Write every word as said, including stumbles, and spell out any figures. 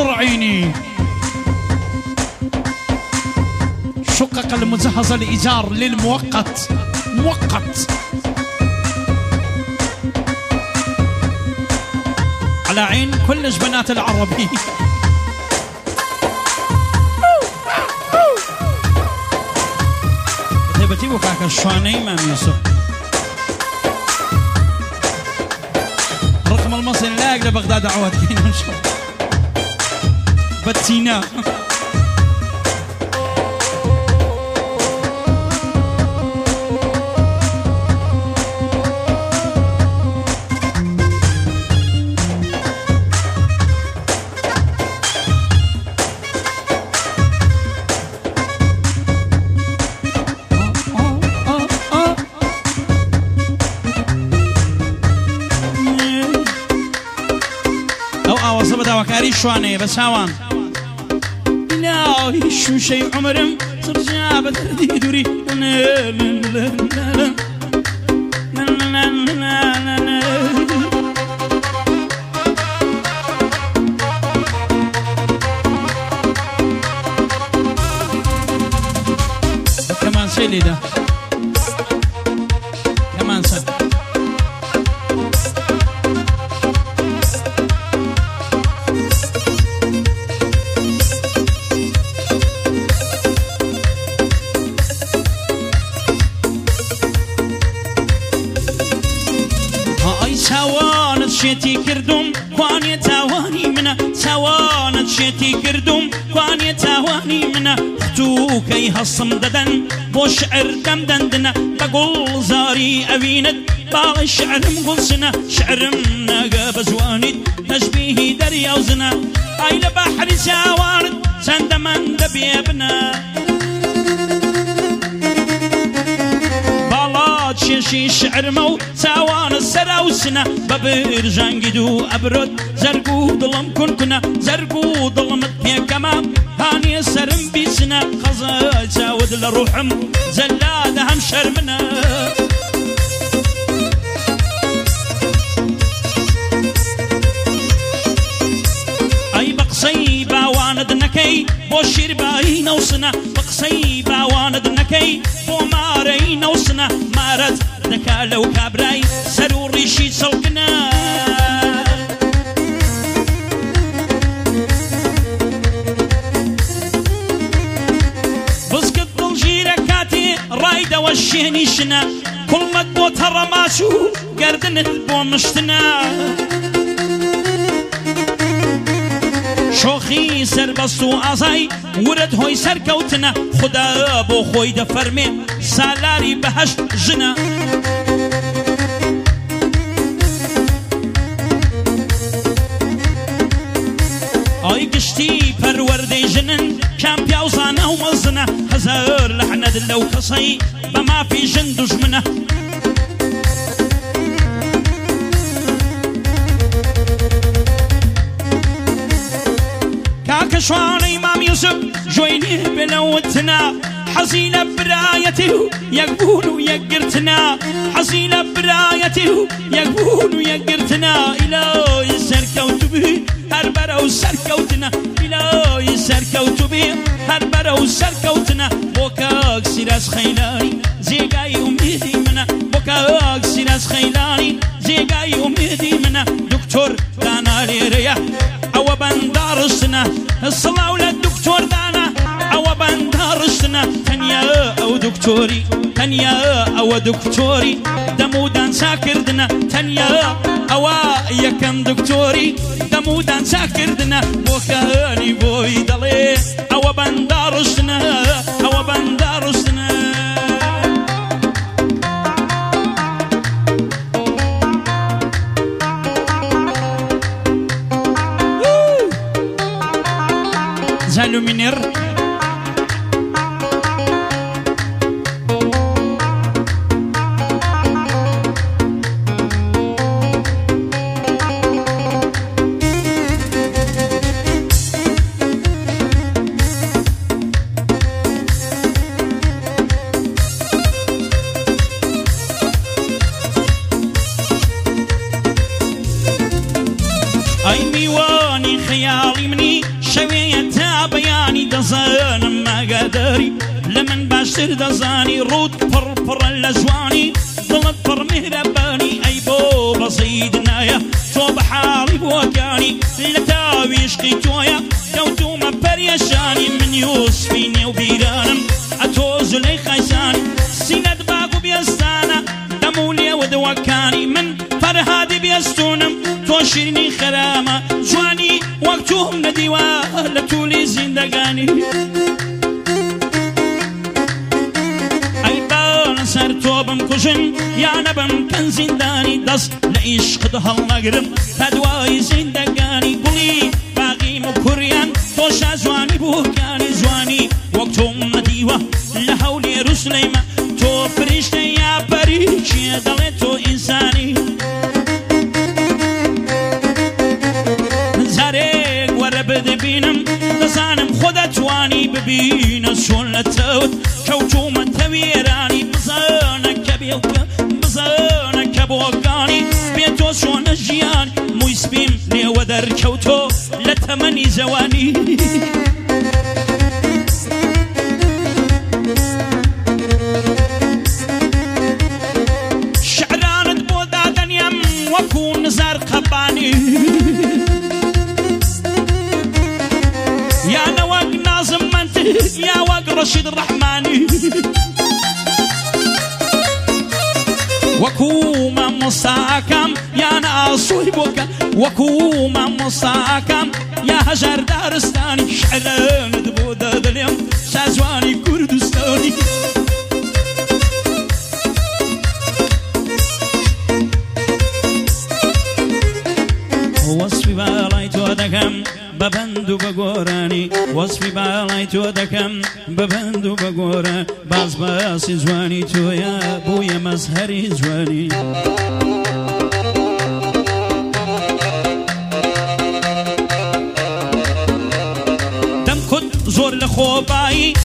نور عيني. شقق المجهز الإيجار للمؤقت مؤقت على عين كل بنات العربي. بتيبو كاكا الشواني مام يوسف رقم المصري لا يقدر بغداد عواد فينا ان شاء الله بتينا. وكاري شواني بس هاوان لا شو شي عمرم ترجع بتردي دوري كمان سيلي ده كمان سيلي شيتي كردم واني تاواني منا تاوانت شيتي كردم واني تاواني منا ختو كي هصم ددن بو شعر كم دندنا بقول زاري أبينت باغ الشعر مقول سنة شعر مناقا بزوانت تشبيه دريا وزنا اي لبحر ساوارد سندمن دبي ابنا شي شعر مو ساوان السرا والسنا ببر جانجدو أبرد زرقو ظلم كن كنا زرقو ظلمت يا كما هاني سرم بيسنا خزا ساود لروحم زلاد هم شرمنا أي بقصي باواند نكي بوشير باي نوسنا بقصي باواند نكي بو ماري نوسنا مارت دكا لو كابراي سرور ريشي سلقنا بسكت بالجيرة كاتي رايدة والشيني شنا كل مدبو ترماشو قردنت بو مشتنا شوخي سر بستو آزاي ورد هوي سر كوتنا خدا بو خوي دفرمي سالاري بهشت جنا اي قشتي پروردي جنن كام بيوزانا ومزنا هزار لحنا دلو كصي بما في جن دجمنا كاكشواني امام يوسف جويني بلوتنا حزينة برايته يقبول ويقرتنا حزينة برايته يقبول ويقرتنا إلهي سركوت به هربرا وسركوتنا إلهي سركوت به هربرا وسركوتنا بوكاك سيراس خيلاني زيقاي أميدي منا بوكاك سيراس خيلاني زيقاي أميدي منا دكتور دانا ليريا أو بندارسنا الصلاة ولا الدكتور دانا أو بندارسنا تنيا أو دكتوري تنيا أو دكتوري دمودان ساكردنا تنيا أو يكم دكتوري دمودان ساكردنا بوكاني بوي دلي أو بندارسنا أو بندارسنا زالو منير اي ميواني خيالي مني دەزانم ماگاداری لە من باشتر دەزانی ڕوود پڕپڕە لە جوانی دڵت پڕ میهرەبانی ئەی بۆ بەزەید نایە تۆ بە حاڵی بۆکانی لە تاویشقی تۆیە کەوتومە پەریەشانی من یوسفی نێو بیرانم ئەتۆ زولەی خایسانی سینەت باگ و بێستانە دەم و لێوە دەوەکانی من فەرهادی بێستونم تۆ شیرنی خەرامە جوانی وەک توم نەدیوە لە توولی زیندەگانی ئەی با لەسەر تۆ بمکوژن یانە بمکەن زیندانی دەست لە عیشقت هەڵنەگرم تا دوای زیندەگانی گوڵی باغیم و کوڕیان تۆشا جوانی بووکانی جوانی وەک تۆم نەدیوە لە هەولێ روسلەیمە تۆ فریشتە یا پەریچیە دەڵێت تۆ ئینسانی زارێک وەرە بدەبینم دەزانم خۆ دەتوانی ببینە چۆن لە تەوت کەوتومە تەوێرانی بزانە کە بێوکە بزانە کە بۆکانی بێ تۆ چۆنە ژیان مووی سپیم لێوە دەرکەوتۆ لە تەمەنی جەوانی شعرانت بۆ دادەنیم وەکو نزار قەبانی یانە وەک نازم منتق یا وەک ڕەشید ڕەحمانی وەکو مامۆستاکەم یانە ئاسۆی بۆکە وەکو مامۆستاکەم یا هەژار دارستانی شعرانت بۆ دادەنێم شازوانی کوردستانی وەسفی باڵای تۆ دەکەم بەبەند و بە گۆرانی وەسفی باڵای تۆ دەکەم بەبەند و بە گۆران باز باسی جوانی تۆیە بوویە مەزهەری جوانی دەمکوت زۆر لە خۆبایی